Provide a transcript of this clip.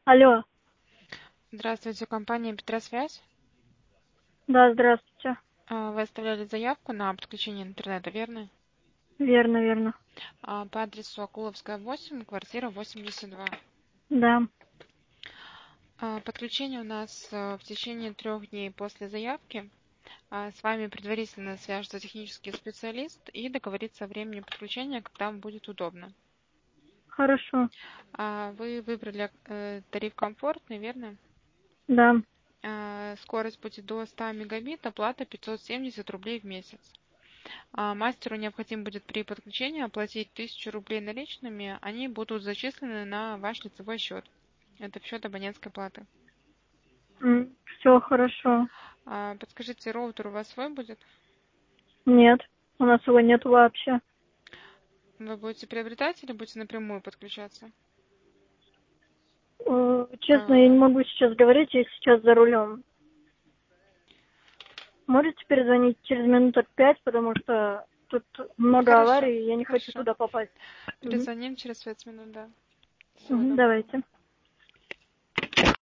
Алло, Здравствуйте, компания Петросвязь. да, здравствуйте. Вы оставляли заявку на подключение интернета, верно? Верно, верно. По адресу Акуловская, 8, квартира 82. Да, Подключение у нас в течение 3 дней после заявки. С вами предварительно свяжется технический специалист и договорится о времени подключения, когда вам будет удобно. хорошо. Вы выбрали тариф комфортный, верно? Да, Скорость будет до 100 мегабит, оплата 570 рублей в месяц. Мастеру необходимо будет при подключении оплатить 1000 рублей наличными, они будут зачислены на ваш лицевой счет. Это в счет абонентской платы. все хорошо. Подскажите, роутер у вас свой будет? Нет, у нас его нет вообще. Вы будете приобретать или будете напрямую подключаться? Честно, я А, не могу сейчас говорить, я сейчас за рулем. Можете перезвонить через минуток 5, потому что тут много Хорошо, аварий, и я не хочу хорошо. туда попасть. Перезвоним через 5 минут, да. Всего Мгм, доброго. давайте.